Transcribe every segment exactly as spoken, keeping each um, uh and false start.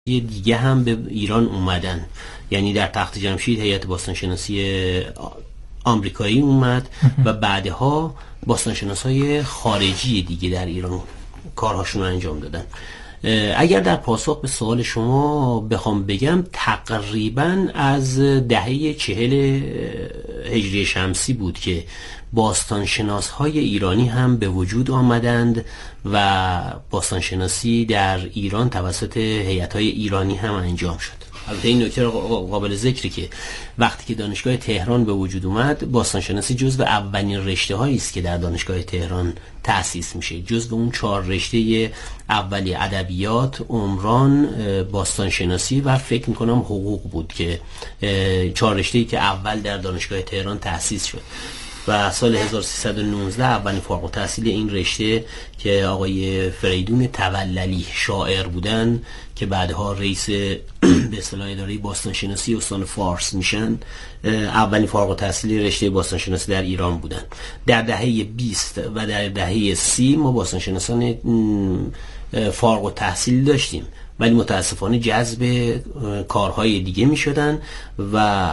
دیگه هم به ایران اومدن. یعنی در تخت جمشید هیئت باستانشناسی آمریکایی اومد و بعدها باستانشناسای خارجی دیگه در ایران کارهاشون رو انجام دادن. اگر در پاسخ به سوال شما بخوام بگم، تقریبا از دهه چهل هجری شمسی بود که باستانشناس های ایرانی هم به وجود آمدند و باستانشناسی در ایران توسط هیئت های ایرانی هم انجام شد. البته این نکته قابل ذکری که وقتی که دانشگاه تهران به وجود اومد، باستانشناسی جزو اولین رشته هایی است که در دانشگاه تهران تأسیس میشه. جزو اون چهار رشته اولی ادبیات، عمران، باستانشناسی و فکر میکنم حقوق بود که چهار رشته‌ای که اول در دانشگاه تهران تأسیس شد. و سال هزار و سیصد و نوزده اولین فارغ التحصیل این رشته که آقای فریدون توللی شاعر بودن که بعدها رئیس به اصطلاح اداره باستانشناسی استان فارس میشن، اولین فارغ التحصیل رشته باستانشناسی در ایران بودن. در دهه بیست و در دهه سی ما باستانشناسان فارغ التحصیل داشتیم، ولی متاسفانه جذب کارهای دیگه میشدن و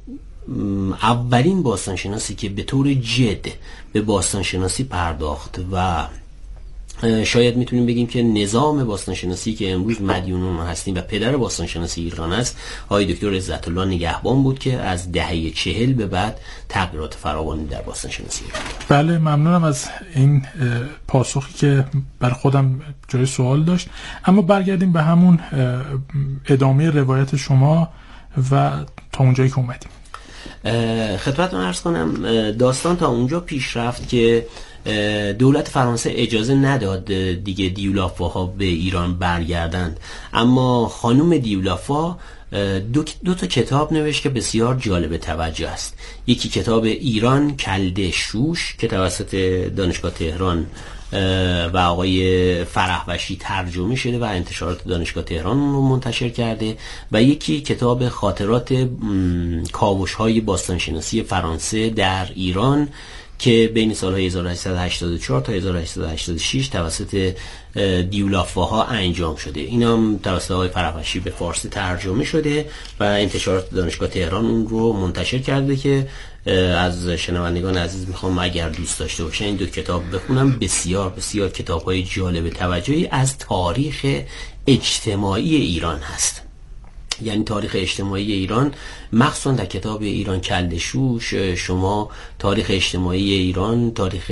اولین باستانشناسی که به طور جد به باستانشناسی پرداخت و شاید میتونیم بگیم که نظام باستانشناسی که امروز مدیون اون هستیم و پدر باستانشناسی ایران است، آقای دکتر عزت الله نگهبان بود که از دهه چهل به بعد تغییرات فراوانی در باستانشناسی ایران. بله، ممنونم از این پاسخی که بر خودم جای سوال داشت. اما برگردیم به همون ادامه روایت شما و تا اونجایی که اومدیم. خدمتتون عرض کنم داستان تا اونجا پیش رفت که دولت فرانسه اجازه نداد دیگه دیولافاها به ایران برگردند، اما خانم دیولافا دو, دو تا کتاب نوشت که بسیار جالب توجه است. یکی کتاب ایران کلده شوش که توسط دانشگاه تهران و آقای فرحوشی ترجمه شده و انتشارات دانشگاه تهران رو منتشر کرده، و یکی کتاب خاطرات کاوش‌های باستانشناسی فرانسه در ایران که بین سال‌های هزار و هشتصد و هشتاد و چهار تا هزار و هشتصد و هشتاد و شش توسط دیولافاها انجام شده. اینم توسط آقای فرحوشی به فارسی ترجمه شده و انتشارات دانشگاه تهران اون رو منتشر کرده که از شنوندگان عزیز میخوام اگر دوست داشته باشن این دو کتاب بخونم. بسیار بسیار کتاب‌های جالب توجهی از تاریخ اجتماعی ایران هست. یعنی تاریخ اجتماعی ایران، مخصوصا در کتاب ایران کلده شوش شما تاریخ اجتماعی ایران، تاریخ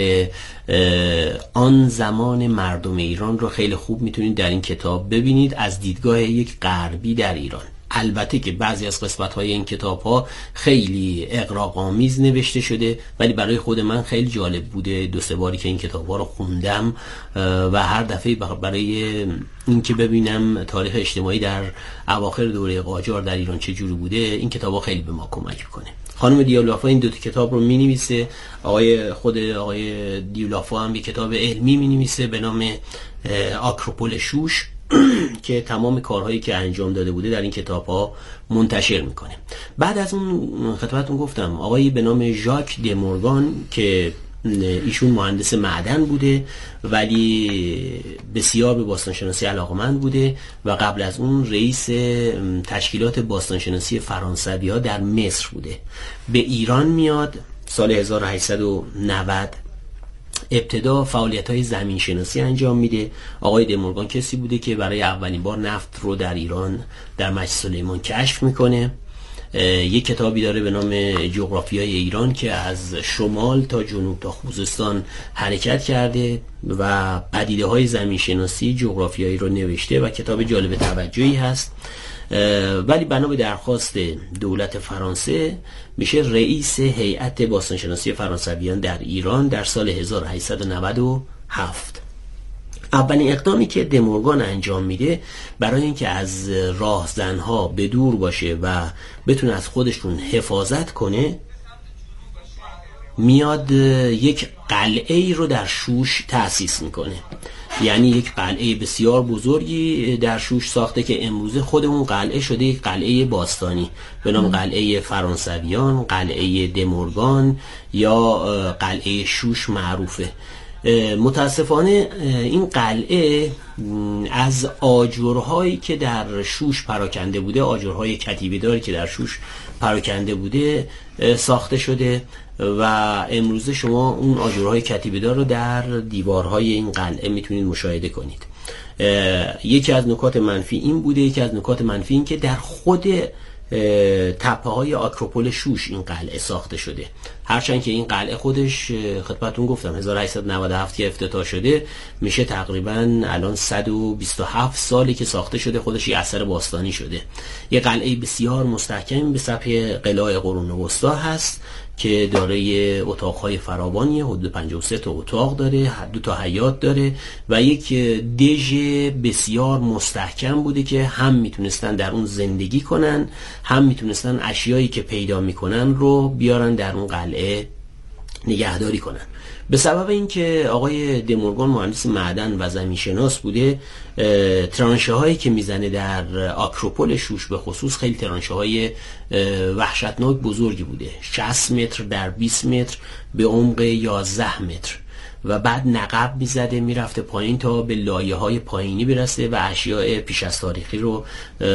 آن زمان مردم ایران رو خیلی خوب میتونید در این کتاب ببینید از دیدگاه یک غربی در ایران. البته که بعضی از قسمت‌های این کتاب‌ها خیلی اغراق‌آمیز نوشته شده، ولی برای خود من خیلی جالب بوده دو سه باری که این کتاب‌ها رو خوندم و هر دفعه برای اینکه ببینم تاریخ اجتماعی در اواخر دوره قاجار در ایران چه جوری بوده، این کتاب‌ها خیلی به ما کمک می‌کنه. خانم دیولافا این دو تا کتاب رو می‌نویسه، آقای خود آقای دیولافا هم یک کتاب علمی می‌نویسه به نام آکروپول شوش که تمام کارهایی که انجام داده بوده در این کتاب ها منتشر میکنه. بعد از اون خدمتتون گفتم آقایی به نام ژاک دمورگان که ایشون مهندس معدن بوده ولی بسیار به باستانشناسی علاقمند بوده و قبل از اون رئیس تشکیلات باستانشناسی فرانسوی ها در مصر بوده. به ایران میاد سال هزار و هشتصد و نود، ابتدا فعالیت‌های زمین شناسی انجام میده. آقای دمورگان کسی بوده که برای اولین بار نفت رو در ایران در مجد سلیمان کشف میکنه. یک کتابی داره به نام جغرافیای ایران که از شمال تا جنوب تا خوزستان حرکت کرده و پدیده‌های زمین شناسی جغرافیایی رو نوشته و کتاب جالب توجهی هست. ولی بنا به درخواست دولت فرانسه میشه رئیس هیئت باستانشناسی فرانسویان در ایران در سال هزار و هشتصد و نود و هفت. اولین اقدامی که دمورگان انجام میده برای اینکه از راهزنها به دور باشه و بتونه از خودشون حفاظت کنه، میاد یک قلعه ای رو در شوش تأسیس میکنه. یعنی یک قلعه بسیار بزرگی در شوش ساخته که امروزه خود اون قلعه شده یک قلعه باستانی به نام قلعه فرانسویان، قلعه دمورگان یا قلعه شوش معروفه. متاسفانه این قلعه از آجرهایی که در شوش پراکنده بوده، آجرهای کتیبه‌داری که در شوش پراکنده بوده ساخته شده و امروزه شما اون آجرهای کتیبه‌دار رو در دیوارهای این قلعه میتونید مشاهده کنید. یکی از نکات منفی این بوده، یکی از نکات منفی این که در خود تپه های آکروپول شوش این قلعه ساخته شده، هرچند که این قلعه خودش خدمتتون گفتم هزار و هشتصد و نود و هفت که افتتاح شده، میشه تقریبا الان صد و بیست و هفت سالی که ساخته شده، خودش یه اثر باستانی شده. یه قلعه بسیار مستحکم به سبک قلعه قرون وسطا هست که دارای اتاقهای فراوانی، حدود پنجاه و سه تا اتاق داره، دو تا حیاط داره و یک دژ بسیار مستحکم بوده که هم میتونستن در اون زندگی کنن، هم میتونستن اشیایی که پیدا میکنن رو بیارن در اون قلعه نگهداری کنن. به سبب اینکه آقای دمورگان مهندس معدن و زمینشناس بوده، ترانشه هایی که میزنه در آکروپول شوش به خصوص خیلی ترانشه های وحشتناک بزرگی بوده، شصت متر در بیست متر به عمق یازده متر و بعد نقب میزده میرفته پایین تا به لایه های پایینی برسه و اشیاء پیش از تاریخی رو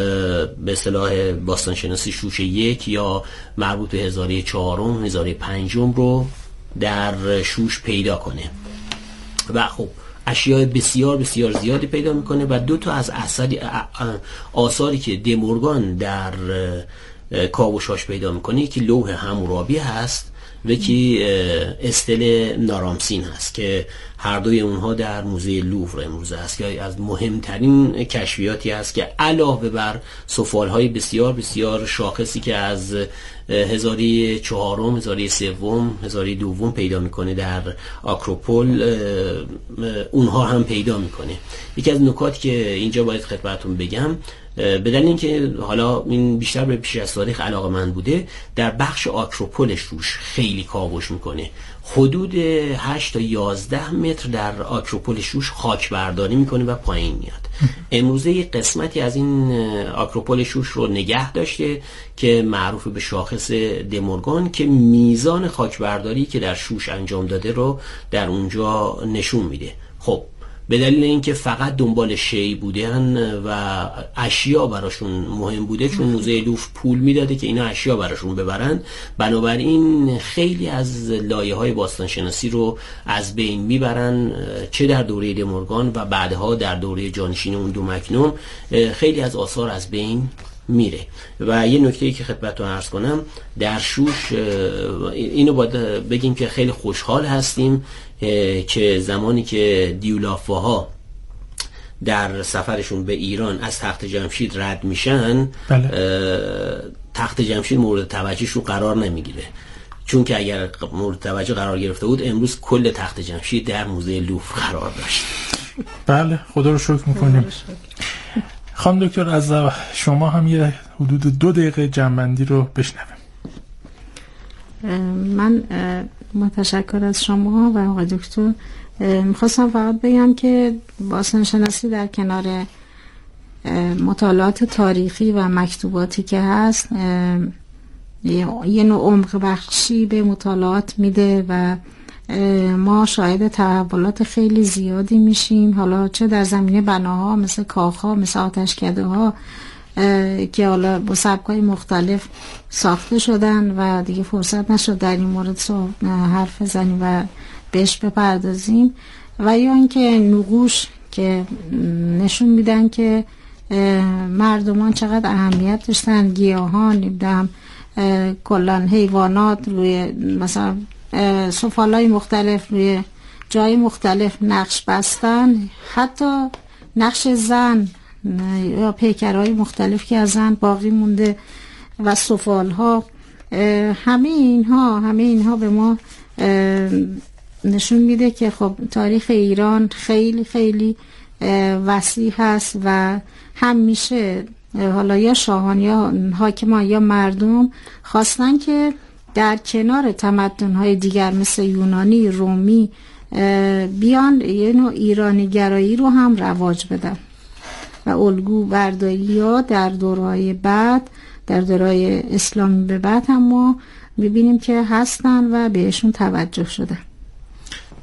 به اصطلاح باستانشناسی شوش یک یا مربوط به هزاره چهارم هزاره پنجم رو در شوش پیدا کنه و خب اشیاء بسیار بسیار زیادی پیدا میکنه و دو تا از اثری آثاری که دمورگان در کاوشاش پیدا میکنه، یکی لوح حمورابی هست و یکی استل نارامسین هست که هر دوی اونها در موزه لوور امروزه هست که از مهمترین کشفیاتی هست که علاوه بر سفالهای بسیار بسیار شاخصی که از هزاره چهارم، هزاره سوم، هزاره دوم پیدا میکنه در آکروپول، اونها هم پیدا میکنه. یکی از نکاتی که اینجا باید خدمتتون بگم، به دلیل اینکه حالا این بیشتر به پیش از تاریخ علاقه‌مند بوده، در بخش آکروپول شوش خیلی کاوش میکنه، حدود هشت تا یازده متر در آکروپول شوش خاک برداری میکنه و پایین میاد. امروزه یک قسمتی از این آکروپول شوش رو نگه داشته که معروف به شاخص دمورگان که میزان خاک برداری که در شوش انجام داده رو در اونجا نشون میده. خب به دلیل اینکه فقط دنبال شی بودن و اشیا براشون مهم بوده، چون موزه لوف پول میداده که اینا اشیا براشون ببرن، بنابراین خیلی از لایه‌های باستانشناسی رو از بین میبرن، چه در دوره دمورگان و بعدها در دوره جانشین اون دومکنون خیلی از آثار از بین میره. و یه نکته‌ای که خدمتتون عرض کنم، در شوش اینو باید بگیم که خیلی خوشحال هستیم که زمانی که دیولافاها در سفرشون به ایران از تخت جمشید رد میشن، بله. تخت جمشید مورد توجهشون قرار نمیگیره، چون که اگر مورد توجه قرار گرفته بود امروز کل تخت جمشید در موزه لوفر قرار داشت. بله، خدا رو شکر میکنیم. خانم دکتر از شما هم یه حدود دو دقیقه جنبندی رو بشنویم. من متشکر از شما و آقای دکتر. میخواستم فقط بگم که باستانشناسی در کنار مطالعات تاریخی و مکتوباتی که هست یه نوع عمق بخشی به مطالعات میده و ما شاهد تحولات خیلی زیادی میشیم، حالا چه در زمینه بناها مثل کاخها، مثل آتشکده ها که حالا با سبکای مختلف ساخته شدن و دیگه فرصت نشد در این مورد حرف بزنیم و بهش بپردازیم، و یا اینکه نقوش که نشون میدن که مردمان چقدر اهمیت داشتن، گیاهان، نمیدونم کلان حیوانات روی مثلا سفالای مختلف روی جای مختلف نقش بستن، حتی نقش زن یا پیکرهای مختلف که از زن باقی مونده و سفالها، همه اینها همه اینها به ما نشون میده که خب تاریخ ایران خیلی خیلی وسیع هست و همیشه حالا یا شاهان یا حاکمان یا مردم خواستن که در کنار تمدن‌های دیگر مثل یونانی، رومی بیان یه نوع ایرانی گرایی رو هم رواج بدن و الگو برداری ها در دورهای بعد، در دورهای اسلامی به بعد هم ما میبینیم که هستن و بهشون توجه شده.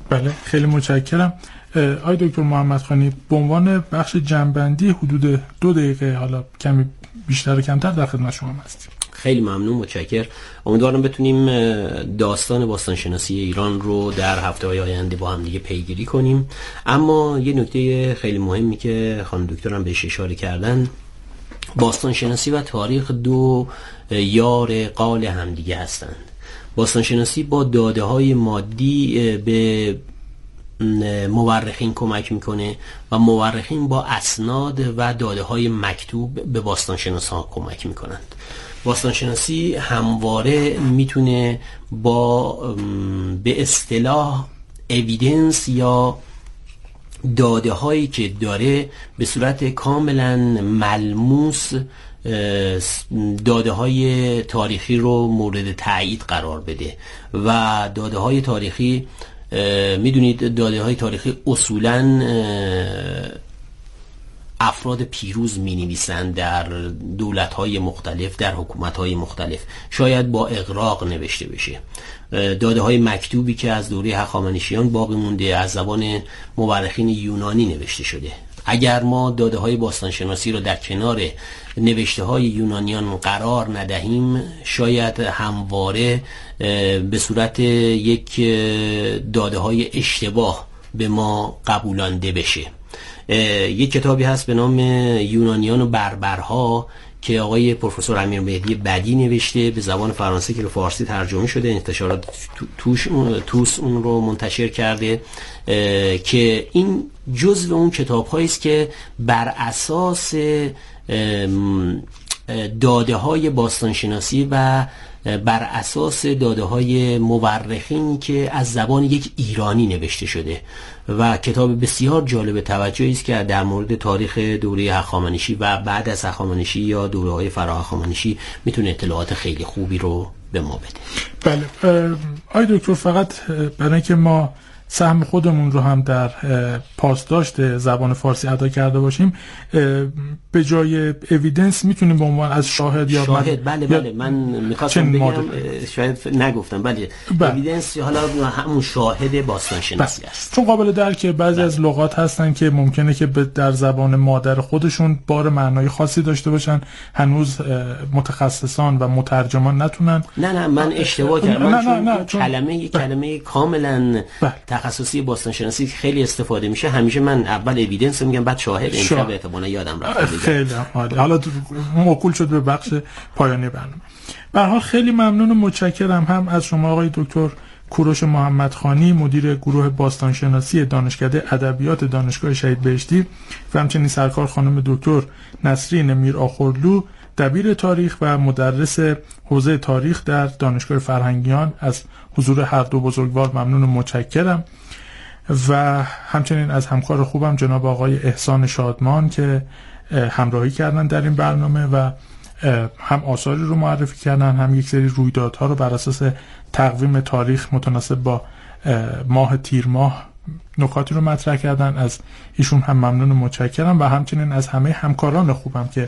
بله خیلی متشکرم. آقای دکتر محمدخانی، به عنوان بخش جنبندی حدود دو دقیقه، حالا کمی بیشتر و کمتر، در خدمت شما هستیم. خیلی ممنون، متشکرم. امیدوارم بتونیم داستان باستانشناسی ایران رو در هفته‌های آینده با هم دیگه پیگیری کنیم. اما یه نکته خیلی مهمی که خانم دکتر هم بهش اشاره کردن، باستانشناسی و تاریخ دو یار قال همدیگه هستند. باستانشناسی با داده‌های مادی به مورخین کمک میکنه و مورخین با اسناد و داده‌های مکتوب به باستانشناسان کمک میکنند. باستانشناسی همواره میتونه با به اصطلاح اویدنس یا داده هایی که داره به صورت کاملا ملموس داده های تاریخی رو مورد تایید قرار بده و داده های تاریخی، میدونید داده های تاریخی اصولا افراد پیروز می نویسن در دولت های مختلف، در حکومت های مختلف، شاید با اغراق نوشته بشه. داده های مکتوبی که از دوره هخامنشیان باقی مونده از زبان مورخین یونانی نوشته شده. اگر ما داده های باستانشناسی رو در کنار نوشته های یونانیان قرار ندهیم، شاید همواره به صورت یک داده های اشتباه به ما قبولانده بشه. یک کتابی هست به نام یونانیان و بربرها که آقای پروفسور امیرمهدی بدی نوشته، به زبان فرانسه که به فارسی ترجمه شده، انتشارات توش توس اون رو منتشر کرده، که این جزو اون کتاب‌هایی است که بر اساس داده‌های باستانشناسی و بر اساس داده‌های مورخین که از زبان یک ایرانی نوشته شده و کتاب بسیار جالب توجهی است که در مورد تاریخ دوره هخامنشی و بعد از هخامنشی یا دوره‌های فراهخامنشی میتونه اطلاعات خیلی خوبی رو به ما بده. بله آقای دکتر، فقط برای اینکه ما سهم خودمون رو هم در پاسداشت زبان فارسی ادا کرده باشیم، به جای اویدنس میتونیم به عنوان از شاهد یا شاهد بله بله من میخواستم بگم شاید نگفتم بله اویدنس حالا همون شاهد باستانشناسی بله. است، چون قابل درکه بعضی بله. از لغات هستن که ممکنه که در زبان مادر خودشون بار معنای خاصی داشته باشن، هنوز متخصصان و مترجمان نتونن. نه نه من اشتباه کردم، من نه نه نه چون کلمه یک کلمه کاملا تخصصی باستانشناسی خیلی استفاده میشه، همیشه من اول اویدنس میگم بعد شاهد. این شب احتمالاً یادم رفت. خیلی عالی. حالا موکول شد به بخش پایانی برنامه. به هر حال خیلی ممنون و متشکرم هم از شما آقای دکتر کوروش محمدخانی، مدیر گروه باستانشناسی دانشکده ادبیات دانشگاه شهید بهشتی، و همچنین سرکار خانم دکتر نسرین میرآخرلو، دبیر تاریخ و مدرس حوزه تاریخ در دانشگاه فرهنگیان. از حضور هر دو بزرگوار ممنون و متشکرم. و همچنین از همکار خوبم جناب آقای احسان شادمان که همراهی کردن در این برنامه و هم آثاری رو معرفی کردن، هم یک سری رویدادها رو بر اساس تقویم تاریخ متناسب با ماه تیر ماه نکاتی رو مطرح کردن. از ایشون هم ممنون و متشکرم و همچنین از همه همکاران خوبم که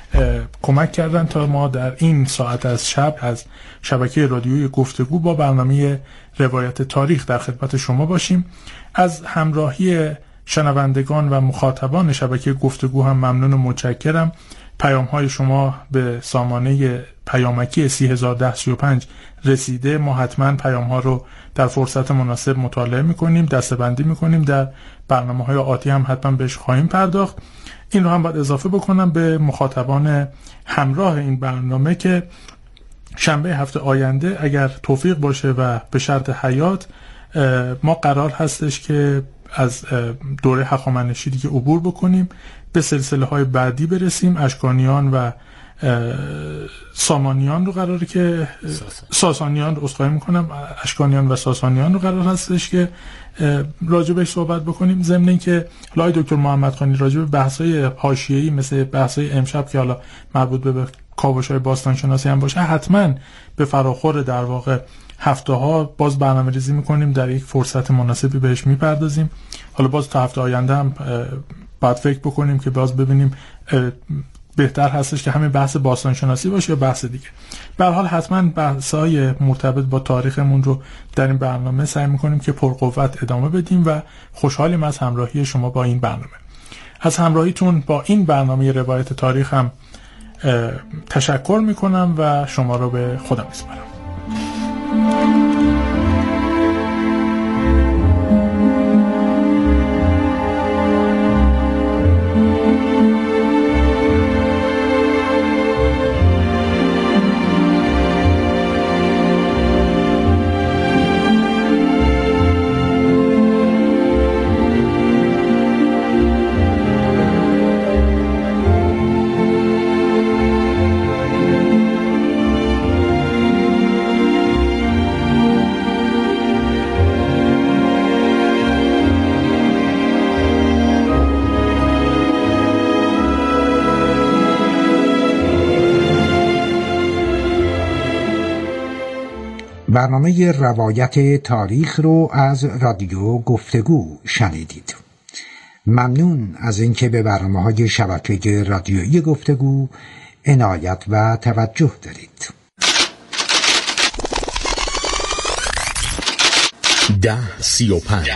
کمک کردن تا ما در این ساعت از شب از شبکه رادیویی گفتگو با برنامه روایت تاریخ در خدمت شما باشیم. از همراهی شنوندگان و مخاطبان شبکه گفتگو هم ممنون و متشکرم. پیام های شما به سامانه پیامکی سی هزار و ده سی و پنج رسیده. ما حتما پیام ها رو در فرصت مناسب مطالعه میکنیم، دسته‌بندی میکنیم، در برنامه های آتی هم حتما بهش خواهیم پرداخت. این رو هم باید اضافه بکنم به مخاطبان همراه این برنامه که شنبه هفته آینده اگر توفیق باشه و به شرط حیات، ما قرار هستش که از دوره هخامنشی دیگه عبور بکنیم، به سلسله های بعدی برسیم. اشکانیان و سامانیان رو قراره که ساسانیان رو اسخای میکنم اشکانیان و ساسانیان رو قرار هستش که راجع بهش صحبت بکنیم. ضمن اینکه لای دکتر محمدخانی راجع به بحث‌های حاشیه‌ای مثل بحث‌های امشب که حالا مربوط به کاوش‌های باستانشناسی هم باشه، حتما به فراخور در واقع هفته ها باز برنامه ریزی میکنیم، در یک فرصت مناسبی بهش میپردازیم. حالا باز تا هفته آینده هم باید فکر بکنیم که باز ببینیم بهتر هستش که همین بحث باستانشناسی باشه یا بحث دیگه. به هر حال حتما بحث‌های مرتبط با تاریخمون رو در این برنامه سعی می‌کنیم که پرقوت ادامه بدیم و خوشحالیم از همراهی شما با این برنامه. از همراهیتون با این برنامه روایت تاریخ هم تشکر می‌کنم و شما رو به خدا می‌سپارم. برنامه روایت تاریخ رو از رادیو گفتگو شنیدید. ممنون از اینکه به برنامه‌های شبکه رادیویی گفتگو عنایت و توجه دارید. ده سی و پنج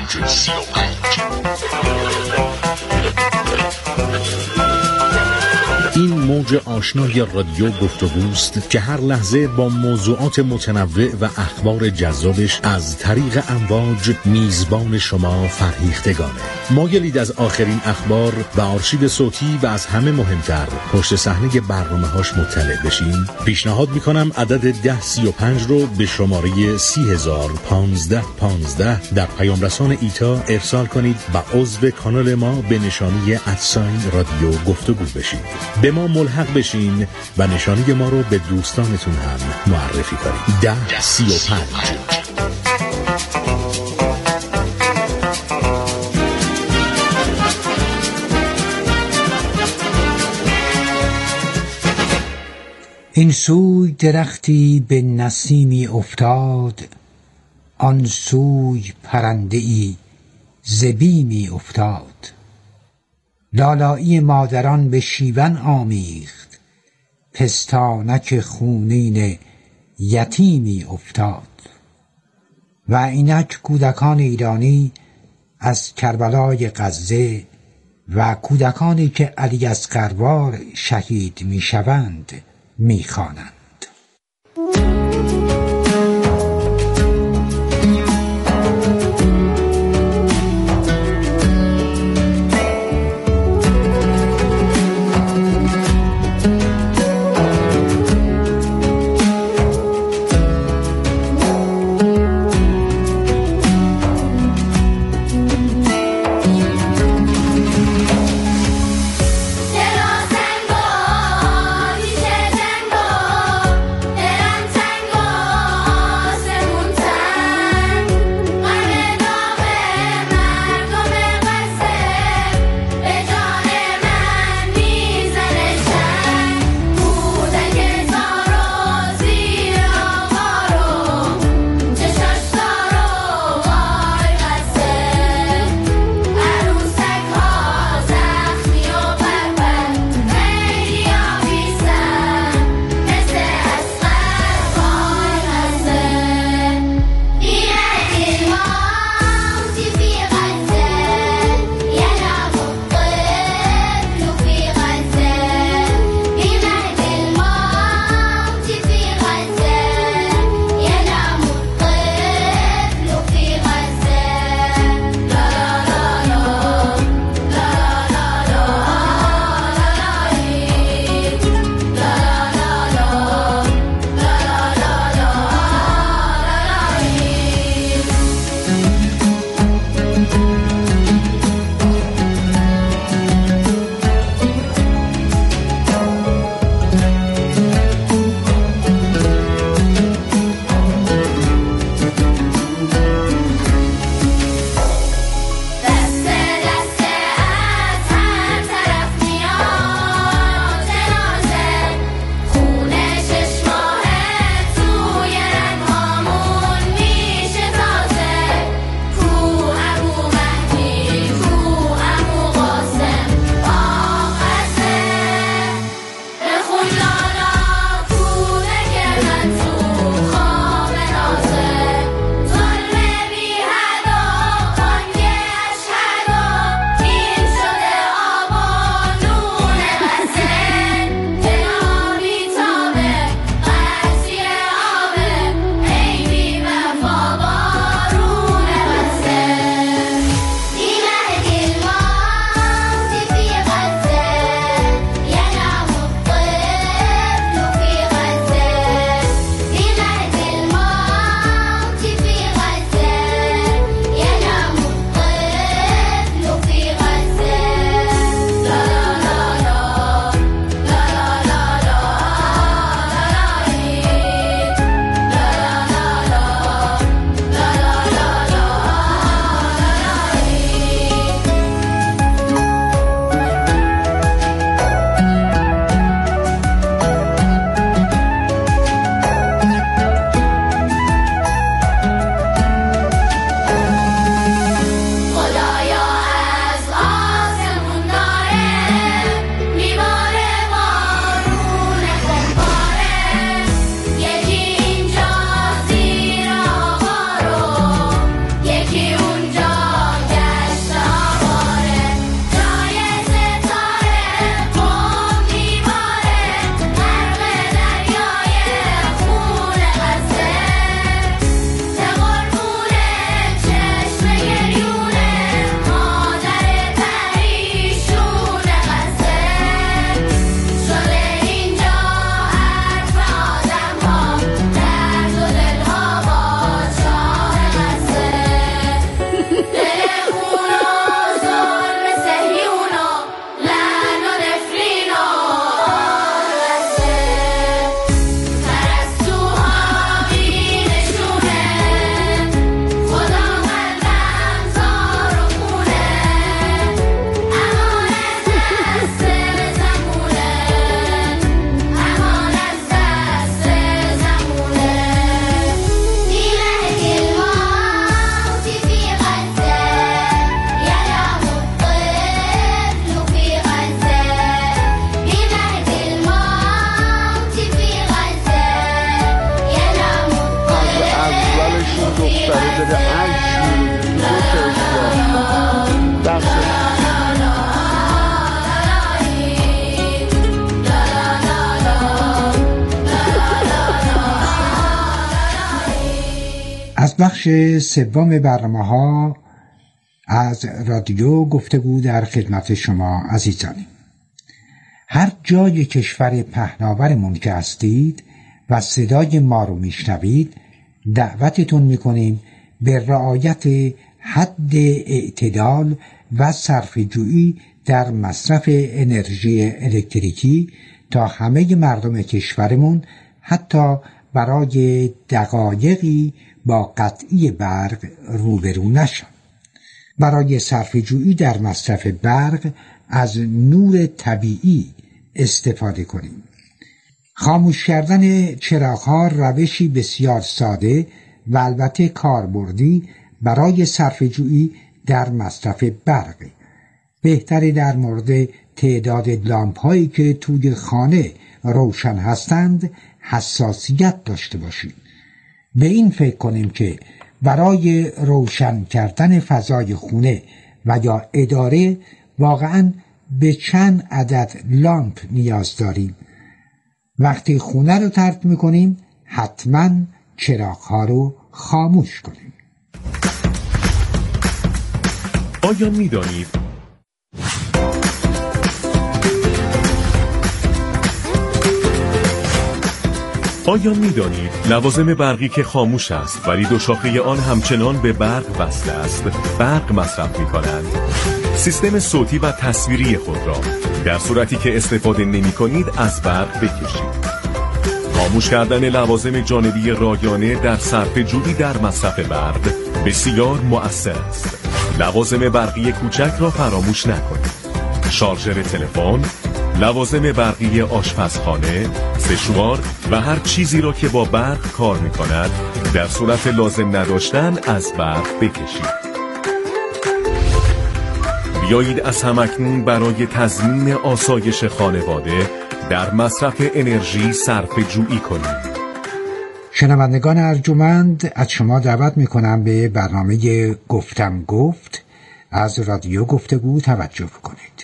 این موج آشنای رادیو گفتگوست که هر لحظه با موضوعات متنوع و اخبار جذابش از طریق امواج میزبان شما فرهیختگانه. مایلید از آخرین اخبار و آرشیو صوتی و از همه مهمتر پشت صحنه برنامه‌هاش مطلع بشین؟ پیشنهاد میکنم عدد ده سی و پنج رو به شماره سی هزار پانزده پانزده در پیام رسان ایتا ارسال کنید و عضو کانال ما به نشانی ادساین رادیو گفتگو بشید. به ما ملحق بشین و نشانی ما رو به دوستانتون هم معرفی کنید. ده سی و پنج. این سوی درختی به نسیمی افتاد، آن سوی پرنده‌ای ز بیمی افتاد. لالایی مادران به شیون آمیخت، پستانک خونین یتیمی افتاد. و اینک کودکان ایرانی از کربلای غزه و کودکانی که علی اصغروار شهید می شوند می خوانند. Thank you. داره عجب دست از بخش سوم برنامه‌ها از رادیو گفتگو در خدمت شما عزیزانیم. هر جای کشور پهناورمون که هستید و صدای ما رو میشنوید، دعوتتون میکنیم به رعایت حد اعتدال و صرفه‌جویی در مصرف انرژی الکتریکی تا همه مردم کشورمون حتی برای دقایقی با قطعی برق روبرو نشن. برای صرفه‌جویی در مصرف برق از نور طبیعی استفاده کنیم. خاموش کردن چراغ‌ها روشی بسیار ساده و البته کاربردی برای صرفه‌جویی در مصرف برق. بهتره در مورد تعداد لامپ‌هایی که توی خانه روشن هستند حساسیت داشته باشیم. به این فکر کنیم که برای روشن کردن فضای خونه و یا اداره واقعاً به چند عدد لامپ نیاز داریم. وقتی خونه رو ترک میکنیم حتماً چراغ‌ها رو خاموش کنیم. آیا می‌دانید آیا می‌دانید لوازم برقی که خاموش است ولی دو شاخه آن همچنان به برق وصل است برق مصرف می‌کنند؟ سیستم صوتی و تصویری خود را در صورتی که استفاده نمی‌کنید از برق بکشید. خاموش کردن لوازم جانبی رایانه در صرفه‌جویی در مصرف برق بسیار مؤثر است. لوازم برقی کوچک را فراموش نکنید. شارژر تلفن، لوازم برقی آشپزخانه، سشوار و هر چیزی را که با برق کار می‌کند در صورت لازم نداشتن از برق بکشید. بیایید از همکنون برای تضمین آسایش خانواده در مصرف انرژی صرفه‌جویی کنیم. شنوندگان ارجمند، از شما دعوت میکنم به برنامه گفتم گفت از رادیو گفتگو توجه کنید.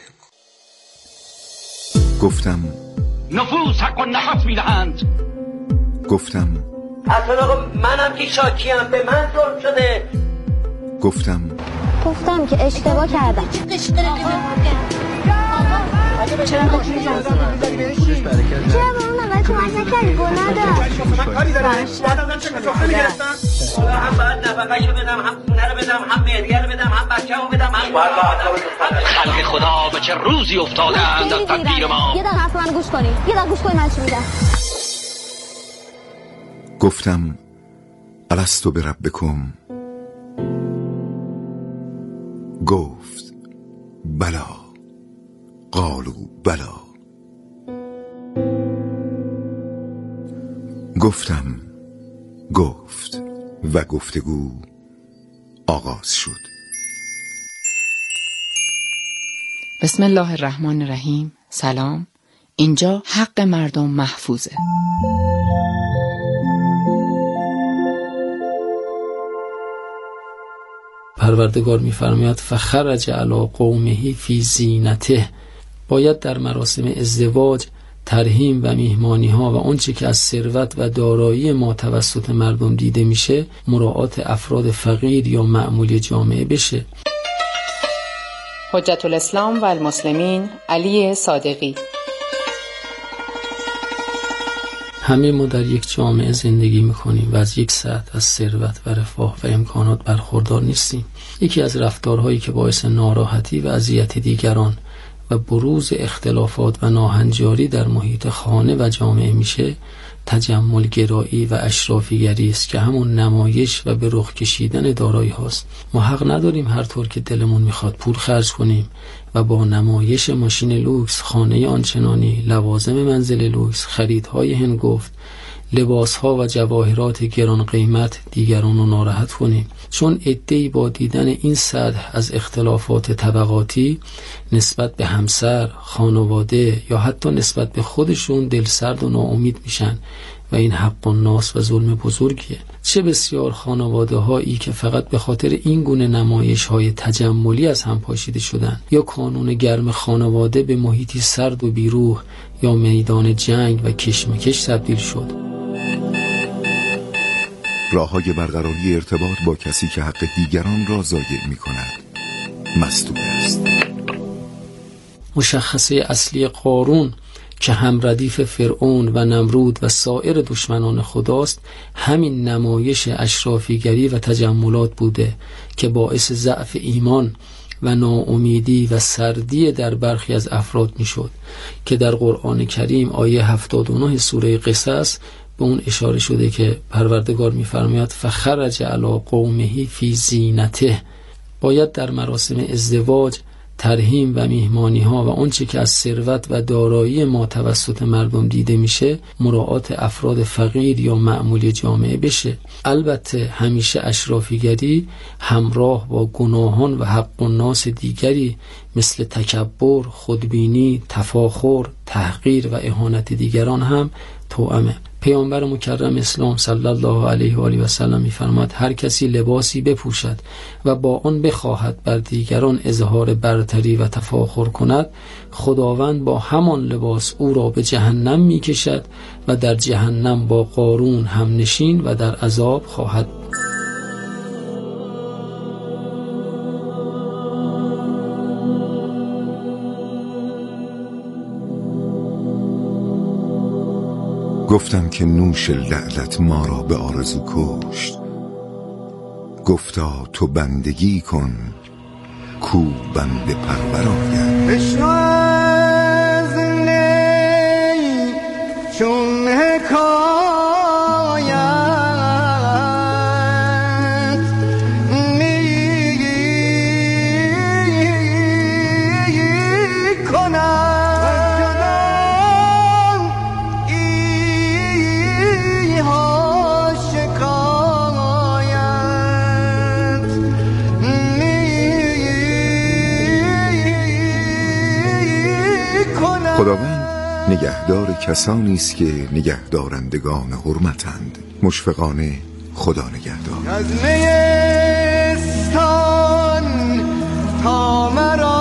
گفتم نفوس حق و نفس میدهند. گفتم اصلا آقا منم که شاکیم، به من ظلم شده. گفتم گفتم که اشتباه کردم. چرا با اون اول کمک نکردی؟ گناه داشت. من کاری دارم. بعدم چه کسافه میگرفتن؟ هم باید نفقه‌شو بدم، هم خونه رو بدم، هم مهریه رو بدم، هم بچه‌مو بدم، هم خلق خدا به چه روزی افتادند از تقدیر ما. یه دقیقه حرف من گوش کنی. یه دقیقه گوش کنی من چی میگم. گفتم الستو بربکم. گفت بلا. قالوا بلا. گفتم گفت و گفتگو آغاز شد. بسم الله الرحمن الرحیم. سلام. اینجا حق مردم محفوظه. پروردگار می‌فرماید فخرج علی قومه فی زینته. باید در مراسم ازدواج، ترحیم و میهمانی ها و آنچه که از ثروت و دارایی ما توسط مردم دیده میشه مراعات افراد فقیر یا معمولی جامعه بشه. حجت الاسلام و المسلمین علی صادقی. همه ما در یک جامعه زندگی میکنیم و از یک سطح از ثروت و رفاه و امکانات برخوردار نیستیم. یکی از رفتارهایی که باعث ناراحتی و اذیت دیگران و بروز اختلافات و ناهنجاری در محیط خانه و جامعه میشه تجمل گرایی و اشرافی گری است که همون نمایش و به رخ کشیدن دارایی هاست. ما حق نداریم هر طور که دلمون میخواد پول خرج کنیم و با نمایش ماشین لوکس، خانه آنچنانی، لوازم منزل لوکس، خریدهای هنگفت، لباسها و جواهرات گران قیمت دیگران رو ناراحت کنیم، چون عده‌ای با دیدن این سطح از اختلافات طبقاتی نسبت به همسر، خانواده یا حتی نسبت به خودشون دلسرد و ناامید میشن و این حق الناس و ظلم بزرگیه. چه بسیار خانواده هایی که فقط به خاطر این گونه نمایش های تجملی از هم پاشیده شدن یا کانون گرم خانواده به محیطی سرد و بیروح یا میدان جنگ و کشمکش تبدیل شد. راه‌های برقراری ارتباط با کسی که حق دیگران را ضایع می‌کند مسدود است. مشخصه اصلی قارون که هم ردیف فرعون و نمرود و سایر دشمنان خداست، همین نمایش اشرافیگری و تجملات بوده که باعث ضعف ایمان و ناامیدی و سردی در برخی از افراد میشد که در قرآن کریم آیه هفتاد و نه سوره قصص به اون اشاره شده که پروردگار می‌فرماید فخرج علی قومه فی زینته. باید در مراسم ازدواج، ترحیم و میهمانی ها و آنچه که از ثروت و دارایی ما توسط مردم دیده میشه مراعات افراد فقیر یا معمولی جامعه بشه. البته همیشه اشرافیگری همراه با گناهان و حق الناس دیگری مثل تکبر، خودبینی، تفاخر، تحقیر و اهانت دیگران هم توأمه. پیامبر مکرم اسلام صلی الله علیه و آله و سلم می‌فرماید هر کسی لباسی بپوشد و با آن بخواهد بر دیگران اظهار برتری و تفاخر کند، خداوند با همان لباس او را به جهنم می‌کشد و در جهنم با قارون هم نشین و در عذاب خواهد. گفتم که نوش لعلت ما را به آرزو کشت. گفتا تو بندگی کن کو بنده پرور آید. بشنو از نی چون حکایت می کنم خداوند نگهدار کسانی است که نگهدارندگان حرمتند. مشفقانه خدا نگهدار. از نیستان تا مرا